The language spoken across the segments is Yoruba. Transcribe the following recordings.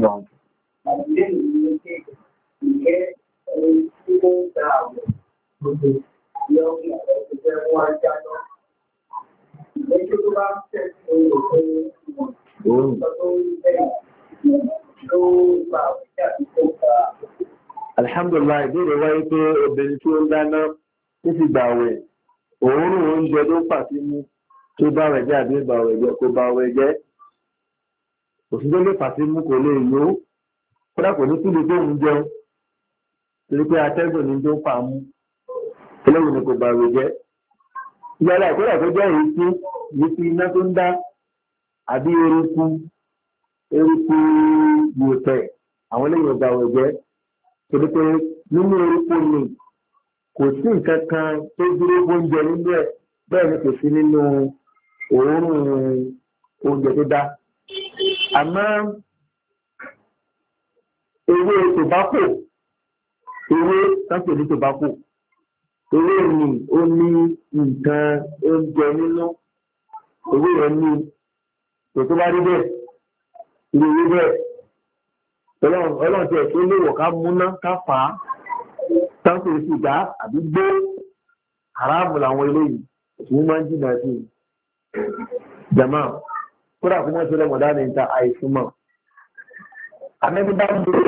ọlọ́run. Alhamdulillah, ìbéèrè wáyé pé obìnrin tí ó ń dáná tó ti gbà wẹ̀ òórùn oúnjẹ tó fà sí mú tó bá wẹ̀ jẹ́ àbí ìgbà wẹ̀ jẹ́ kó bá wẹ̀ jẹ́ òṣìṣẹ́ lè fà sí mú kò lè yó kódà kò ní kíni tó ń jẹun torí pé atẹ́gùn ní tó fà mú eléyìí ni kò bá wẹ̀ jẹ́ ìyára ìkódà tó jẹ́ èyí tí iná tó ń dá àbí eruku gbòòtẹ̀ àwọn eléyìí ò bá wẹ̀ jẹ́ torí pé nínú eruku ni kò sí nǹkan kan tó dúró oúnjẹ nínú ẹ̀ bẹ́ẹ̀ ni kò sí nínú òórùn oúnjẹ tó dá. Àmọ́ ewé tòbákò sáńpẹ̀ ní tòbákò ewé ni ó ní nǹkan oúnjẹ nínú ewé rẹ̀ ní tó bá rí bẹ́ẹ̀ ilé ewé bẹ́ẹ̀ ọlọ́run tí ẹ̀ tó léwọ̀ ká múná ká fà á sáńpẹ̀ sìgá àbí gbé haramu làwọn eléyìí òṣùwọ̀n máa ń jìnnà sí i jama kódà fún wọn ṣe lọ́mọdá ní ìta àìsùn mọ́ àmẹ́bí bá ń bèrè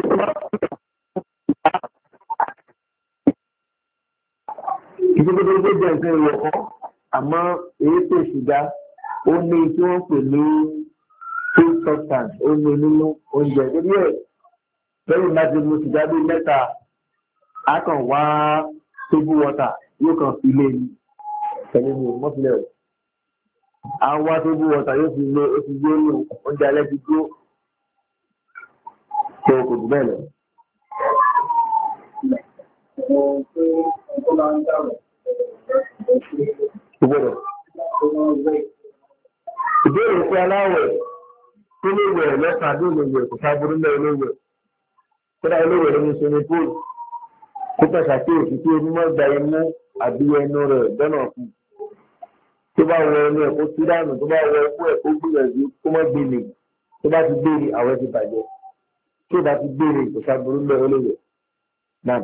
ìdíkòtò tó jẹ́ nǹkan ìwọ̀kọ́ àmọ́ èyí tó ṣìgá ó ní tí wọ́n pè ní food substance ó ní nínú oúnjẹ torí ẹ̀ lẹ́yìn láti mu ṣìgá bíi mẹ́ta á kàn wá table water yóò kàn fi lé ní pẹ̀lú ní mọ́fìlẹ̀ rẹ̀ àwọn table water yóò fi lé ó fi gbé ní oúnjẹ alẹ́ ti dúró tó kò jù bẹ́ẹ̀ lọ. Ìbéèrè fún aláwẹ̀ tó lè wẹ̀ lọ́sàn àdó lè wẹ̀ kò sábúrú lẹ́ olówẹ̀ kódà olówẹ̀ ló ní sinmi póòlù kó pẹ̀sà pé òtútù onímọ̀ gba imú àbí ẹnu rẹ̀ dọ́nà kù tó bá wọ ẹnu ẹ̀ kó tú dànù tó bá wọ ẹkú ẹ̀ kó gbìyànjú kó mọ́ gbélé tó bá ti gbére àwẹ̀ ti bàjẹ́ tó bá ti gbére kò sábúrú lẹ́ olówẹ̀ náà.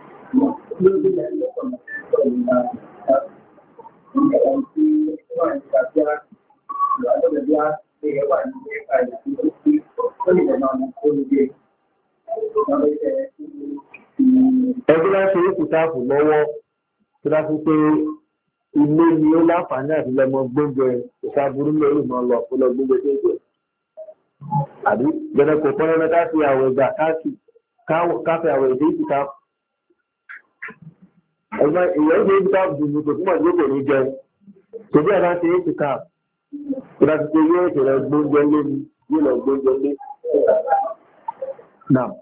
Ẹgbẹ́ láti rí kùtàkù lọ́wọ́ tó dájú pé ilé ni ó láǹfààní àti lọ́mọ gbóúnjẹ ìṣàbùrú lórí mọ́ lọ fún lọ gbóúnjẹ tó jẹ. Àbí gbẹdẹ kò pọ́n lọ́nà káfí àwọ̀ ìgbà káfí àwọ̀ èdè ìtìká. Ẹgbẹ́ ìyẹn ìdè ìtìká dùn kò túmọ̀ sí kò ní jẹun. Tòbí àbá ṣe ìtìká tó dájú pé yóò ṣẹlẹ̀ gbóúnjẹ lé ní yóò lọ gbóúnjẹ lé. Náà.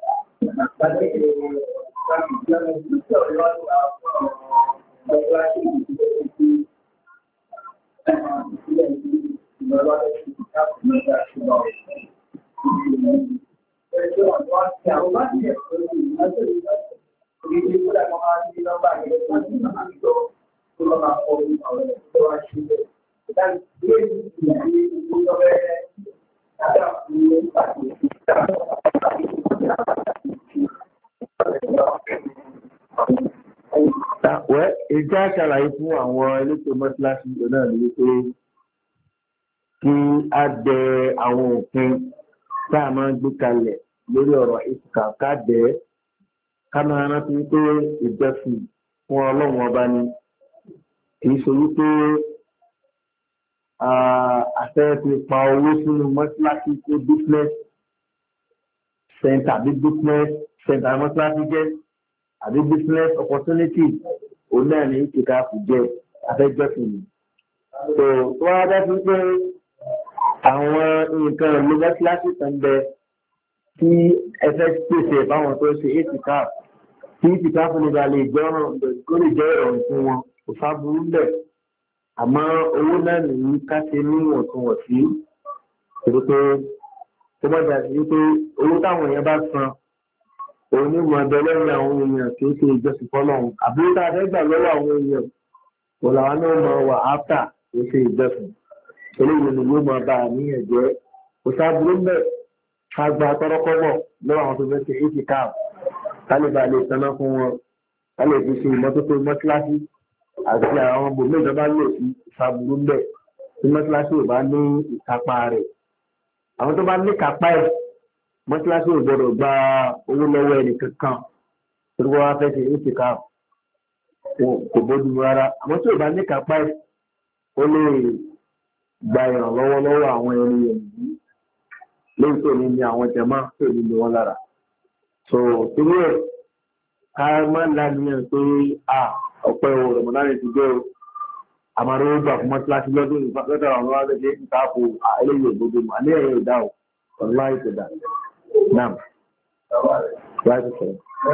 Ìjà ṣàlàyé fún àwọn elétò mọ́síláṣí náà ní wípé kí á dẹ àwọn òfin tá a máa ń gbé kalẹ̀ lórí ọ̀rọ̀ ìsìkà ká dẹ̀ ká máa rántí wípé ìjọsìn fún ọlọ́run ọba ni kì í ṣe wípé àṣẹ ti pa owó sínú mọ́síláṣí tó business center àbí business center mọ́síláṣí jẹ́ àbí business opportunity òun náà ní ìkìkà kù jẹ́ afẹ́jọ́sìn ni. tó wá dájú pé àwọn nǹkan ìlú mọ́síláṣí kan bẹ tí ẹfẹ́ pèsè báwọn tó ṣe ìkìkà tí ìkìkà fún nígbà lè jẹ́ ìrọ̀rùn fún wọn kò sábúrú bẹ̀. àmọ́ owó náà nìyí ká ṣe níwọ̀ntúnwọ̀nsí torí pé tó bá jà sí pé owó táwọn èèyàn bá san òun ní mọ̀ ọ̀dọ́ lẹ́yìn àwọn èèyàn kì í ṣe ìjọsìn fọlọ́run àbúrò tá a fẹ́ gbà lọ́wọ́ àwọn èèyàn kò làwọn náà mọ̀ wà áfà kì í ṣe ìjọsìn eléyìí ni yóò máa bá a níyàn jẹ́ kò sábúrú bẹ̀ ká gba tọ́rọ́kọ́bọ̀ lọ́wọ́ àwọn tó fẹ́ ṣe ìtìkáf kálíbà lè tanná fún wọn ká lè fi ṣe ìmọ́tótó mọ́tíláṣí àti àwọn bòmí ìjọba lè fi ìfàbùrú ń bẹ̀ tí mọ́tíláṣí ò bá ní ìkápá rẹ̀. àwọn tó bá ní kápá ẹ̀ mọ́tíláṣí ò gbọ́dọ̀ gba owó lọ́wọ́ ẹnì kankan tó wọ́n wá fẹ́ ṣe ìtìkáf kò bójú rárá. àmọ́ tí ò bá ní kápá ẹ̀ ó lè gba ìrànlọ́wọ́ lọ́wọ́ àwọn ẹni yìí lórí tó ní ní àwọn jẹ̀mọ́ tó ní ní wọn lára. so torí ẹ̀ ká má lánìyàn pé ọ̀pẹ́ o rọ̀mọ̀dánì ti jẹ́ o àmàrà ó gbà fún mọ́tíláṣí lọ́dún lọ́dọ̀ àwọn ọlọ́dẹ ní káàpù eléyìí òdodo mà ní ẹ̀rọ ìdá o ọ̀nà ìṣẹ̀dá náà láti sọ̀rọ̀.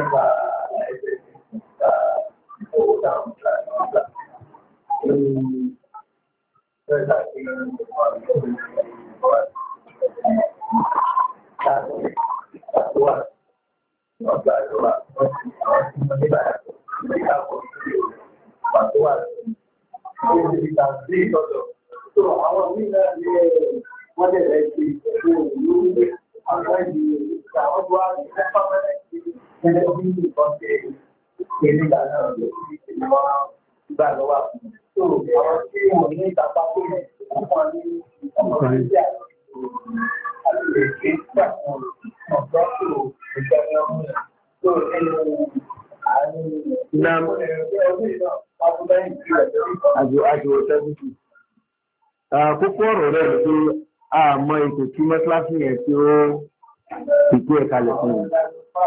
Kókó ọ̀rọ̀ rẹ̀ ló pé a mọ ètò tí mọ́tíláṣí yẹn tí ó ìpé ẹ̀ka lẹ̀ fún un.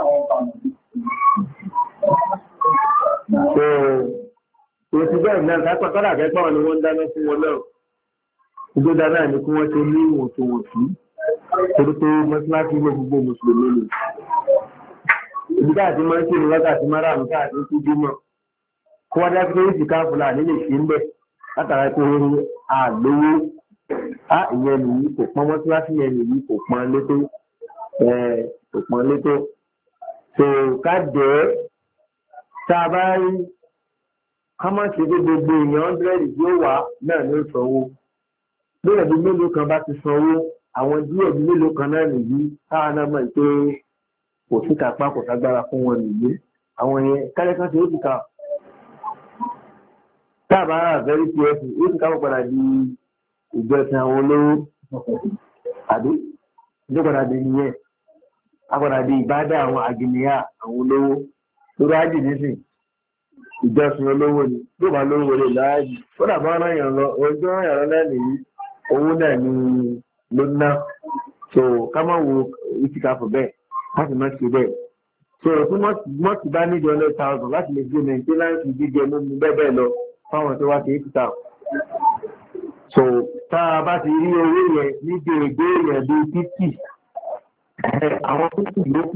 Kò sí bẹ́ẹ̀ náà kápá kọ́dà kẹ́kọ̀ọ́ wọn ni wọ́n ń dáná fún wọn náà. Gbogbo dáná ni kí wọ́n ṣe ní ìwọ̀ntúnwọ̀nsí torí pé mọ́tíláṣí ilé gbogbo mùsùlùmí ni. Ibi káàtì máa ń ṣe ní wákàtí márùn-ún káàtì tó bímọ. Kó wá dá pé ìsìká fúlàní lè ṣe ń bẹ̀ látara pé àgbówó ìyẹn nìyí kò pọn mọ́tíláṣí yẹn nìyí kò pọn létó kò pọn létó. So ká jẹ́ tá a bá rí ká má ṣe pé gbogbo èèyàn 100 tí ó wà náà ní ìsanwó. Lórí ẹ̀bí mélòó kan bá ti sanwó àwọn díẹ̀ bí mélòó kan náà nìyí káwọn náà mọ̀ pé kò sí kápá kò ságbára fún wọn nìyí. Àwọn yẹn kálẹ̀ kan ṣe ó ti kà táàbà very careful ó ti káwọ́ padà di ìjọsìn àwọn olówó àbí ìjọ padà di nìyẹn a padà di ìbádà àwọn àgìníyà àwọn olówó lórí ájì nísìn ìjọsìn olówó ni tó bá lówó lè láàájì ó dàbọ̀ ọ̀rọ̀ yàn lọ ọjọ́ ìyàrá lẹ́nu yìí owó náà ni ló ná so ká má wo ìtìkáfù bẹ́ẹ̀ ká sì má ṣe bẹ́ẹ̀ so tí wọ́n ti bá níbi 100,000 láti lè gbé maintenance jíjẹ mímu bẹ́ẹ̀ bẹ́ẹ̀ lọ fáwọn tó wá sí ìpìtà. So tá a bá ti rí owó yẹn níbi ègbé yẹn bí 50 àwọn 50 yòókù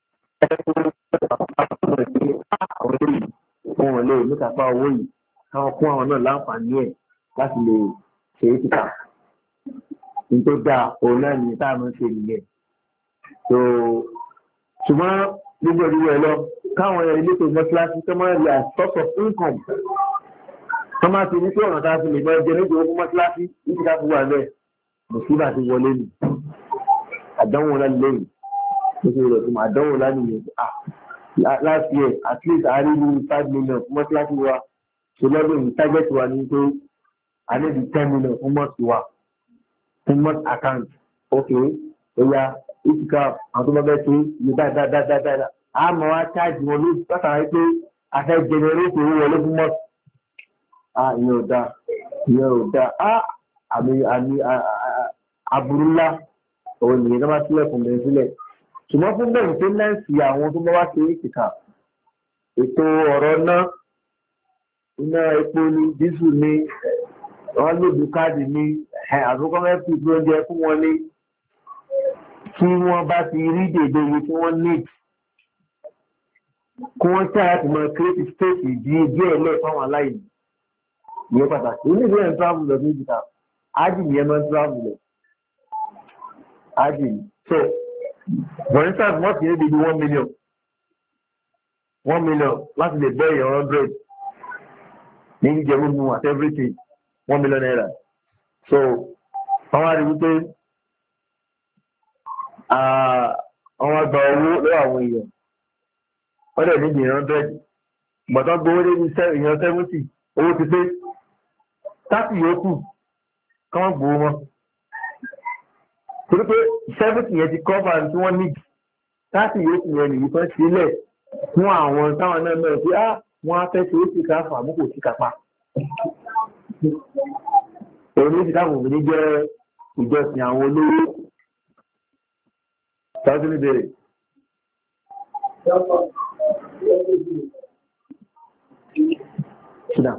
àwọn èyí fún wọn lè ní kápá owó yìí káwọn fún àwọn náà láǹfààní ẹ̀ láti lè ṣe ìpìtà. Nítorí dáa òun náà ní táàmù ṣe nìyẹn. So ṣùgbọ́n gbogbo ìdíwọ̀ ẹ̀ lọ káwọn ilé tó mọ́ṣáláṣí tó máa rí as source of income wọ́n máa ti ní pé ọ̀nà tá a fi lè mọ ẹjẹ nígbà owó mọ́ṣáláṣí níbi ká fi wà bẹ́ẹ̀ mùsùlùmí àti wọlé nì àdánwò ńlá lẹ́yìn nítorí rẹ̀ fún àdánwò ńlá nìyẹn last year at least a rí ní 5 million fún mọ́ṣáláṣí wa ṣe lọ́dún yìí target wa ní pé a ní di 10 million fún mọ́ṣí wa fún mọ́ṣí account ok ẹ̀yà ìtìká àwọn tó bá bẹ́ẹ̀ ṣe ní dáadáa a mọ̀ wá charge wọn lóṣù látara pé a fẹ́ generate owó wọlé fún mọ́ṣí. Ìyẹn ò dáa àmì aburú ńlá òun nìyẹn tó bá sílẹ̀ fún bẹ́ẹ̀ sílẹ̀ ṣùgbọ́n fún bẹ́ẹ̀ tó lẹ́ǹsì àwọn tó bá wá ṣe ìtìká ètò ọ̀rọ̀ náà iná epo ní dísù ní wọ́n lòdù káàdì ní àtúkọ́ mẹ́fì tó ń jẹ fún wọn ní tí wọ́n bá ti rí dèdè iye tí wọ́n ní kí wọ́n tí àti mọ̀ creative space díẹ̀ lẹ̀ fáwọn aláìní ìyẹn pàtàkì ó ní ìwé ẹ̀ ń travel lọ sí ìjìká ájì nìyẹn máa ń travel lọ ájì so for instance wọ́n ti ní bíi 1 million láti lè bẹ́ èèyàn 100 ní jíjẹ mímu at everything 1 million naira so wọ́n wá rí wípé àwọn àgbà owó lọ́wọ́ àwọn èèyàn wọ́n dẹ̀ níbi 100 gbọ̀tán gbowó dé ní èèyàn 70 owó ti pé 30 yòókù kán gbowó wọn torí pé 70 yẹn ti cover tí wọ́n ní 30 yòókù yẹn nìyí kan sílẹ̀ fún àwọn táwọn náà mẹ́rin pé wọ́n á fẹ́ ṣe é sì ká fún àmúkò sí kápá òun ní ti káwọn òmìnir jẹ́ ìjọsìn àwọn olówó tọ́jú ní bèrè. Sídà.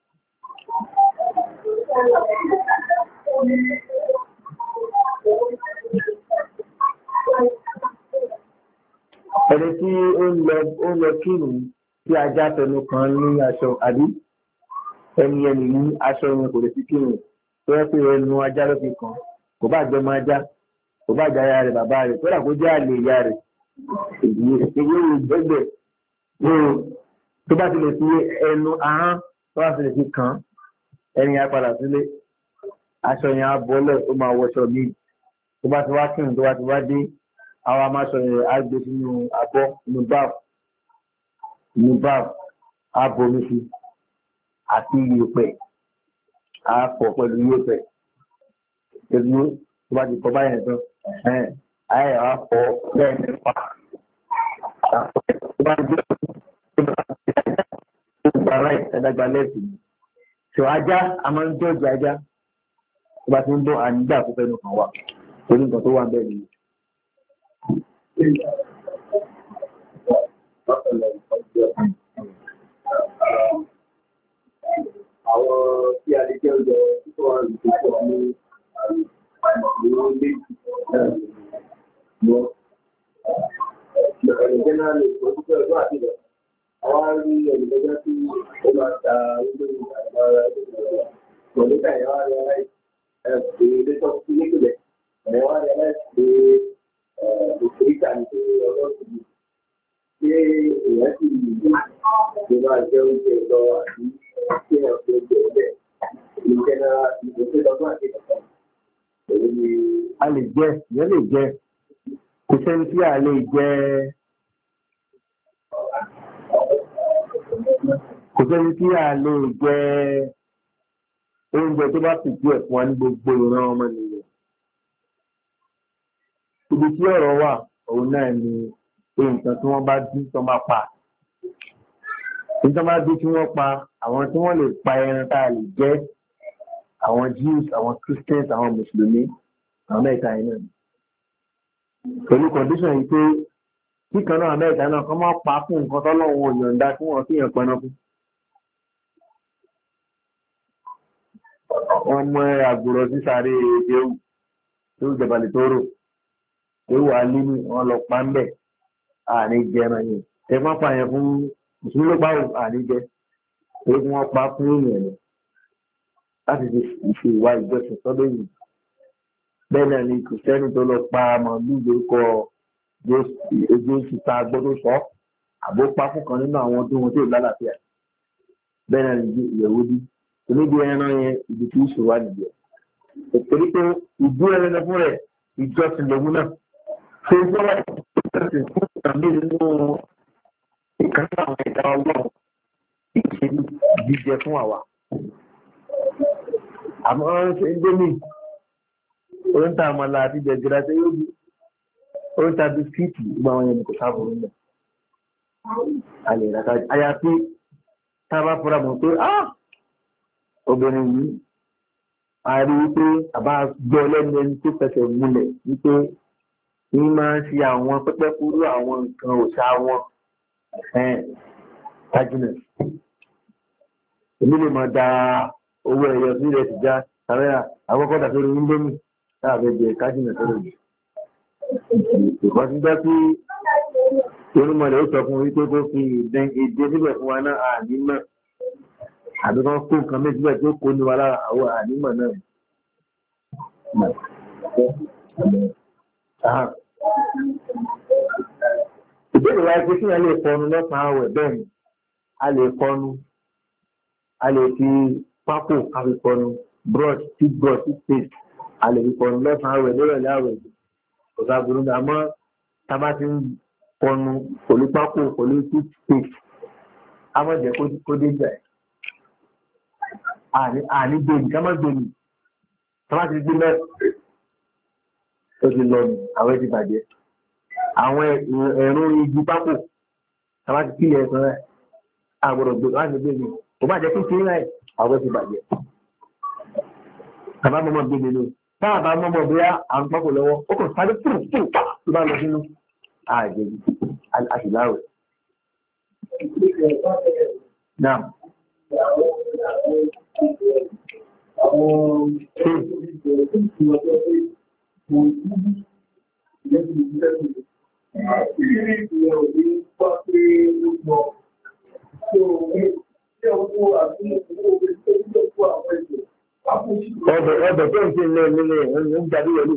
Ẹni tí ó ń lọ kírun tí ajá tẹnu kan ní aṣọ àbí ẹni ní aṣọ yẹn kò lè fi kírun tó yẹ pé ẹnu ajá ló fi kàn kò bá jẹ́ ọmọ ajá kò bá jẹ́ aya rẹ̀ bàbá rẹ̀ kódà kó jẹ́ àlè ìyá rẹ̀ èyí ìgbẹ́gbẹ́ tó bá ti lè fi ẹnu ahọ́n tó bá ti lè fi kàn ẹni yẹn á padà sílé aṣọ yẹn á bọ́lẹ̀ ó máa wọṣọ míì tó bá ti wá kírun tó bá ti wá dé àwọn amáṣọ yẹn á gbé sínú abọ́ inú báàbù á bomi sí àti iyẹ̀pẹ̀ á pọ̀ pẹ̀lú iyẹ̀pẹ̀ ẹgbẹ́ tó bá ti kọ́ báyẹn tán ayé wa pọ̀ bẹ́ẹ̀ nípa tó bá ń gbé ọgbà láì ẹ̀dàgbà lẹ́sìn tó ajá a máa ń jọ́ọ̀jì ajá tó bá ti ń bọ́ ànígbà tó fẹ́ nìkan wà torí nǹkan tó wà bẹ́ẹ̀ nìyẹn. Àwọn tí a lè jẹ́ ọjọ́ tó wà ní ìgbésọ̀ ní ìwọ̀n méjì lọ. Ìjẹ́nàlè ìpòsíṣẹ́ ọjọ́ àti ìlọ. Àwọn arí ẹ̀lẹ́gbẹ́jọ́ tí ó máa ta olóòrùn àgbára ìgbésọ̀. Mọ̀lẹ́kà ìyá wa rẹ̀ láìpẹ́ ilé tó ti nípìnlẹ̀. Ẹ̀rẹ́ wa rẹ̀ láìpẹ́ ìpòsíṣà ní pé ọlọ́run ti ṣe èèyàn sì lè máa jẹ oúnjẹ lọ àti ṣé ọ̀sẹ̀ oúnjẹ bẹ́ẹ̀. Ìjẹ́nà ìpòsíṣẹ́ ọjọ́ àti ìlọ. A lè jẹ ìyẹn lè jẹ kò sẹ́ni tí a lè jẹ kò sẹ́ni tí a lè jẹ oúnjẹ tó bá sì díẹ̀ fún wa ní gbogbo ìran ọmọ nìyẹn. Ibi tí ọ̀rọ̀ wà òun náà ni nǹkan tí wọ́n bá dín tó máa pa nǹkan bá dín tí wọ́n pa àwọn tí wọ́n lè pa ẹran tá a lè jẹ àwọn Jews àwọn Christians àwọn Mùsùlùmí àwọn mẹ́ta yìí náà pẹ̀lú condition yìí pé kíkan náà mẹ́ta náà kọ́ máa pa fún nǹkan tọ́lọ́run ò yọ̀ǹda tí wọ́n fi hàn pẹ̀lú fún. wọ́n mú àgbòrò sí sáré ewu tó jẹ̀bàlẹ̀ tó rò ewu alíní wọn lọ pa ń bẹ̀ àní jẹ ẹran yìí ẹ má pa yẹn fún Mùsùlùmí ló pa àní jẹ èyí tí wọ́n pa fún èèyàn ni láti fi ìwà ìjọsìn sọ́dọ̀ yìí bẹ́ẹ̀ náà ni kìrìsìtẹ́nì tó lọ pa màálù lórúkọ ojú oṣù tá a gbọ́dọ̀ sọ àbó pa fún kan nínú àwọn ọdún wọn tó lálàáfíà bẹ́ẹ̀ náà ni Yẹhudi oníbi ẹran yẹn ibi tí ìṣòro wà nìyẹn torí pé ìdú ẹran fún rẹ̀ ìjọsìn lòun náà tó ń gbọ́ ìjọsìn fún ìtàmì nínú ìkànnì àwọn ẹ̀dá ọlọ́run ìṣèlú jíjẹ fún àwa àmọ́ ṣe ń dé mi oríta àmàlà àti jẹjẹrẹ àti yóò bí oríta bisikíìtì gbogbo àwọn yẹn kò sáàbù nílẹ̀ alẹ́ ìràká àyàfi tá a bá fura mọ̀ pé obìnrin yìí a rí i pé àbá gbọ́ lẹ́nu ẹni tó fẹsẹ̀ múlẹ̀ wípé ní máa ń ṣe àwọn pẹ́pẹ́ kúrú àwọn nǹkan òṣà wọn tajiness èmi lè máa da owó ẹ̀yọ sí rẹ̀ ti já tàbí àkọ́kọ́ dàbí orí indomie láàbẹ jẹ kájínà tó lòdì ìkọ́ sí jẹ́ pé onímọ̀lẹ̀ ó sọ fún wípé kó fi èdè síbẹ̀ fún wa náà ànímọ̀ àbí kan kó nǹkan méjì síbẹ̀ tó kó ní wa lára àwọn ànímọ̀ náà. ìbéèrè wa pé kí wọ́n lè fọnu lọ́sàn-án àwẹ̀ bẹ́ẹ̀ ni a lè fọnu a lè fi pákó a fi fọnu brush toothbrush toothpaste a lè fi fọnu lọ́sàn-án àwẹ̀ lórọ̀lẹ́ àwẹ̀ kò sáburú ní àmọ́ tá a bá ti ń kọnu pẹ̀lú pákó pẹ̀lú toothpaste àmọ́ jẹ́ kó dé jà àní gbèmí ká má gbèmí tá a bá ti gbé mẹ́rin ó ti lọ nù àwọn ti bàjẹ́ àwọn ẹ̀rọ igi pákó tá a bá ti kílẹ̀ ẹ̀sán rẹ̀ àgbọ̀dọ̀ gbé láti gbé mi kò bá jẹ́ kí kí rẹ̀ àwọn ti bàjẹ́ tàbá mọ́mọ́ gbé mi lò táà bá mọ́mọ́ bóyá àwọn pákó lọ́wọ́ ó kàn sáré fúrufúrú pa tó bá lọ sínú àjẹjì àṣìláwẹ̀. Náà. Ọbẹ̀ tó ń ṣe ilé nílé ń jáde wọlé.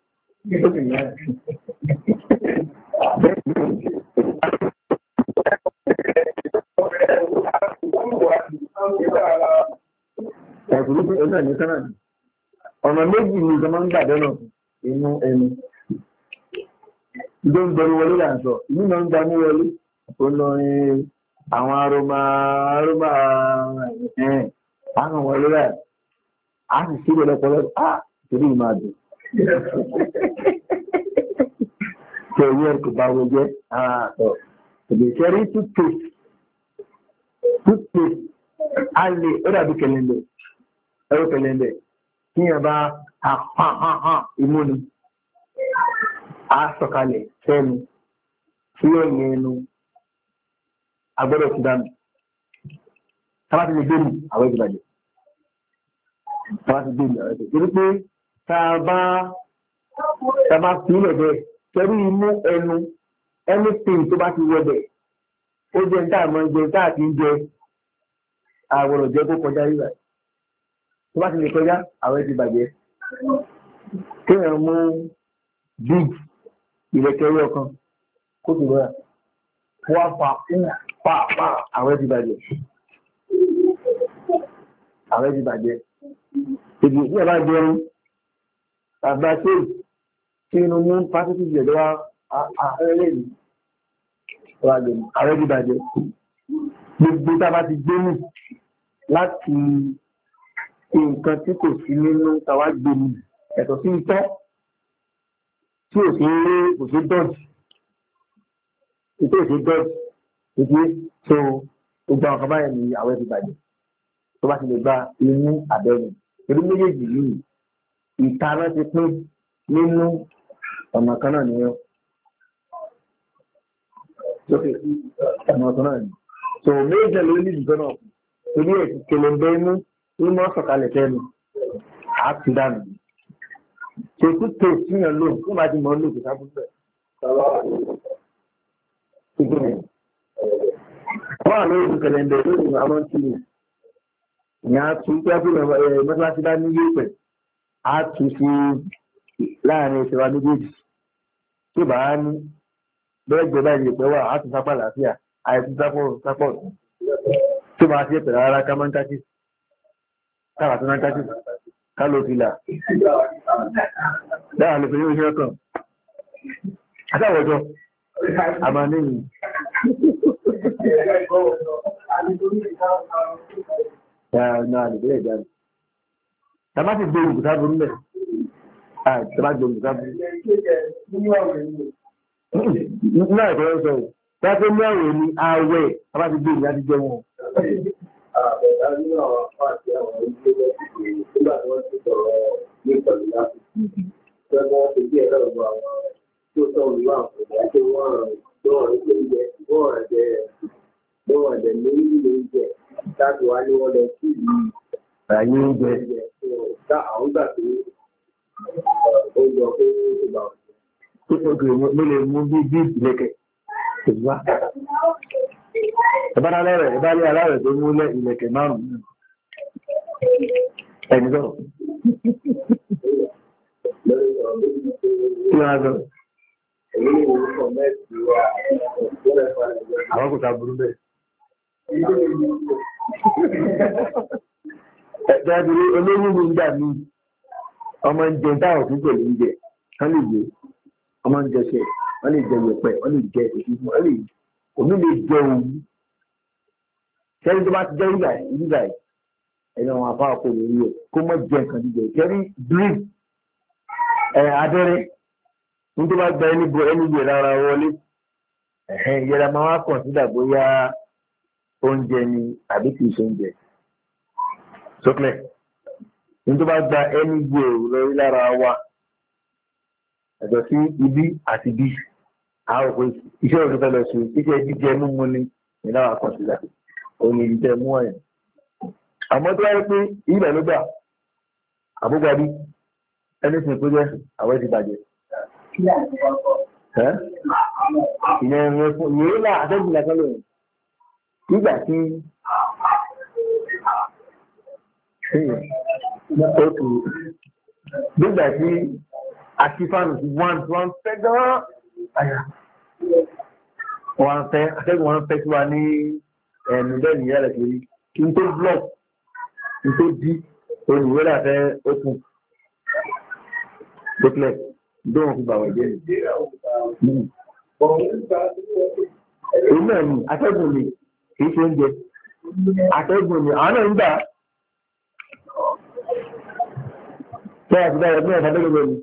Ẹ̀kùnrin tó ẹ̀nà ní sánà ní. Ọ̀nà méjì ni ìjọba ń gbàdẹ́ náà inú ẹnu. Ìjọ ń gbẹ̀rù wọlé là ń sọ, ìlú náà ń gbanú wọlé. Ó lọ àwọn aroma àwọn wọlé rẹ̀. A sì sí ìrọ̀lẹ́pọ̀lọ́ torí ìmọ̀ àdùn. Tẹ̀wé ẹ̀kọ́ bá wọ jẹ́ àtọ̀. Ìgbésẹ̀rí toothpaste a lè ó dàbí kẹlẹ́ndẹ̀ ẹ̀rọ kẹlẹ́ndẹ̀ tí yẹn bá imú ni a sọ̀kalẹ̀ sẹ́nu tí yóò yẹ ẹnu agbọ́dọ̀ ti dànù. Tábà ti lè gbé mi àwọn ìdìbàjẹ́. Tábà ti gbé mi àwọn ìdìbàjẹ́. Torí pé tá a bá fi ilẹ̀ bẹ́ẹ̀ kẹrù imú ẹnu anything tó bá ti wọ bẹ̀ ó jẹ́ ní táà mọ́ jẹ táà ti ń jẹ àwọ̀rọ̀ jẹ́ kó kọjá rí báyìí tó bá ti lè kọjá àwọn ti bàjẹ́ kéèyàn mú big ìrẹ̀kẹ́ ẹyọ kan kó sì lọ́ra wá pa àwọn ti bàjẹ́ àwọn ti bàjẹ́ èdè tí ẹ bá jẹun àgbà tí inú mú pásítì jẹ̀ lọ́wọ́ ààrẹ yìí ààrẹ ti bàjẹ́ gbogbo tá a bá ti gbé nù láti nǹkan tí kò sí nínú tàwa gbé nù ẹ̀tọ́ sí itọ́ tí ò sí rí kò sí dọ́ọ̀jì ìtọ́ ò sí dọ́ọ̀jì ìdí tó gbogbo àwọn kan báyìí ní ààrẹ ti bàjẹ́ tó bá ti lè gba inú àbẹ̀rù torí méjèèjì yìí ìta náà ti pín nínú ọ̀nà kan náà nìyẹn ọ̀nà kan náà ni so méjì ló ní ìdìbò náà torí ẹ̀ ti kele ń bẹ́ inú nínú ọ̀sọ̀kalẹ̀ tẹ́nu á ti dànù so tó tó síyàn lò tó bá ti mọ̀ ọ́ lò kò sábà bẹ̀. wọ́n àlọ́ ìlú kẹlẹ́ndẹ̀ lórí àwọn tí ní a tún pé pé mọ́tíláṣí bá ní yé pẹ̀ á tún sí láàrin ìṣẹ̀wá méjèèjì tí bá á ní bẹ́ẹ̀ gbé báyìí pẹ́ wà á tún sápá àlàáfíà àìsí sápọ̀ tí máa ṣe pẹ̀lú ara ká máa ń kájí káàkiri tó máa ń kájí ká ló fi là dáhà lè fi ní oṣù ọkàn àtàwọ̀jọ́ àmà níyìn náà lè bẹ́ẹ̀ jáde tàbá ti gbé olùkúta burú mẹ́ tàbá gbé olùkúta burú náà ìfẹ́ sọ tàbí mẹ́rin ní ààwẹ̀ tàbá ti gbé ìyá ti jẹ wọn. Àyè oúnjẹ. Àwọn gbà pé ó yọ pé ó bá wọn. Tó fọ́gbẹ̀ mo lè mú bí ìlẹ̀kẹ̀. Ìgbà. Ìbára lẹ́rẹ̀ ìbálé aláàrẹ̀ tó mú lẹ́ ìlẹ̀kẹ̀ márùn-ún. Ẹni sọ̀rọ̀. Kí wọ́n á sọ? Àwọn kò ta burú bẹ́ẹ̀. Ẹ̀dájú olóyún mi ń gbà mí. Ọmọ ń jẹ táwọn tó pẹ̀lú oúnjẹ. Kán lè gbé. ọmọ ń jẹṣẹ wọ́n lè jẹ yẹpẹ wọ́n lè jẹ ìṣúfún wọ́n lè omi lè jẹ òwú sẹ́ni tó bá ti jẹ́ ìgbà ẹ̀yìn àwọn afá ọkọ̀ lórí ẹ̀ kó mọ̀ jẹ nǹkan jíjẹ sẹ́ni drip abẹ́rẹ́ ní tó bá gba ẹni yẹ rárá wọlé ìyẹra máa wá kọ̀nsídà bóyá oúnjẹ ni àbí kìí ṣe oúnjẹ sókè ní tó bá gba ẹni yẹ lórí lára wa ẹ̀dọ̀ sí ibi àti bí àwọn òpin iṣẹ́ òṣèlú fẹ́ lọ sí iṣẹ́ jíjẹ mímú ni ìnáwó àkọsílẹ̀ òun ni ìjẹ mú ọ̀yàn àmọ́ tó wáyé pé ilẹ̀ ló gbà àbúgbàdí ẹni sì kó jẹ́ àwọn ti bàjẹ́ ìyẹn rẹ fún ìyẹn là àtẹ́gùn lásán lóyún nígbà tí nígbà tí akífánù ti wọ́n fẹ́ gan-an àyà wọ́n fẹ́ atẹ́gùn wọn fẹ́ sí wa ní ẹ̀mí bẹ́ẹ̀ nìyẹn rẹ̀ kiri kí n tó block kí n tó di olùwé rà fẹ́ open tókìlẹ̀ dóhùn fún bàwọ̀ jẹ́ ni. èyí náà ni atẹ́gùn ni kì í ṣe oúnjẹ atẹ́gùn ni àwọn náà ń gbà tẹ́ àti báyọ̀ bí ẹ̀ka tẹ́gùn lónìí.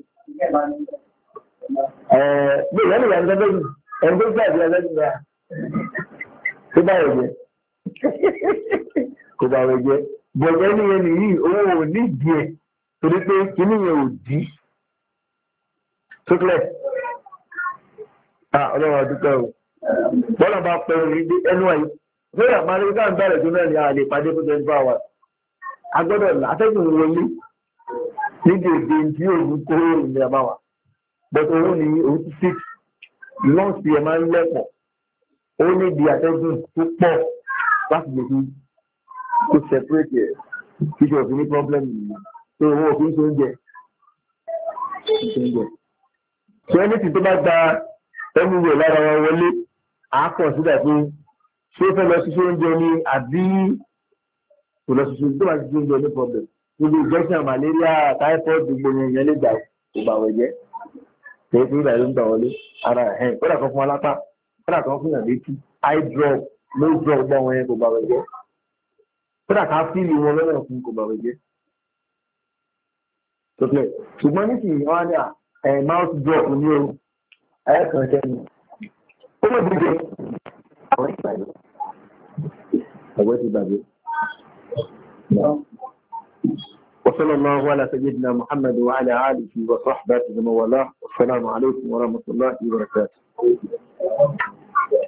bí ìyá nìyà ń tẹ́gùn ẹni tó gbà bí atẹ́gùn gbà tó báyọ̀ jẹ́ kò bàwọ̀ jẹ́ bọ̀dẹ́ nìyẹn nìyí owó ò ní ìdí ẹ̀ torí pé kíní yẹn ò dí tókìlẹ̀ ọlọ́run àdúgbò o bọ́lá bá pẹ̀lú ní ẹnu àyè lórí àmàlẹ́ ká ń bẹ̀rẹ̀ tó náà ní àlè ìpàdé fún 24 hours agbọ́dọ̀ atẹ́gùn wọlé níbi èdè tí òun kó ìnira bá wà bọ́tọ̀ òun ní òun ti fit lọ́ọ̀sì ẹ̀ máa ń lẹ́pọ̀ ó ní ibi atẹ́gùn tó pọ̀ láti lè fi kó separate ẹ̀ kí ṣe òfin ní problem yìí tó owó òfin ṣe oúnjẹ ṣe ẹni tí tó bá gba ẹnu rẹ̀ lára wọn wọlé àákọ̀ sídà pé ṣé ó fẹ́ lọ ṣiṣẹ́ oúnjẹ ni àbí kò lọ ṣiṣẹ́ tó bá ṣiṣẹ́ oúnjẹ ní problem níbi injection malaria typhoid gbogbo yẹn lè gbà kò bà wẹ̀ jẹ́ tẹ̀yẹ́ tí ìgbà ló ń gbà wọlé ara ẹ̀ kódà kan fún alápá kódà kan fún yàn létí eye drop no drop gbọ́ wọn yẹn kò bà wẹ̀ jẹ́ kódà ká fíìlì wọn lọ́nà fún kò bà wẹ̀ jẹ́ ṣùgbọ́n nísìnyí wọn ní mouth drop ní o ẹ̀ẹ́kan sẹ́nu ó mọ̀ bí jẹ́ àwọn ìgbàgbé ọ̀gbẹ́ ti gbàgbé. وصلى الله على سيدنا محمد وعلى آله وصحبه ومن والاه والسلام عليكم ورحمة الله وبركاته.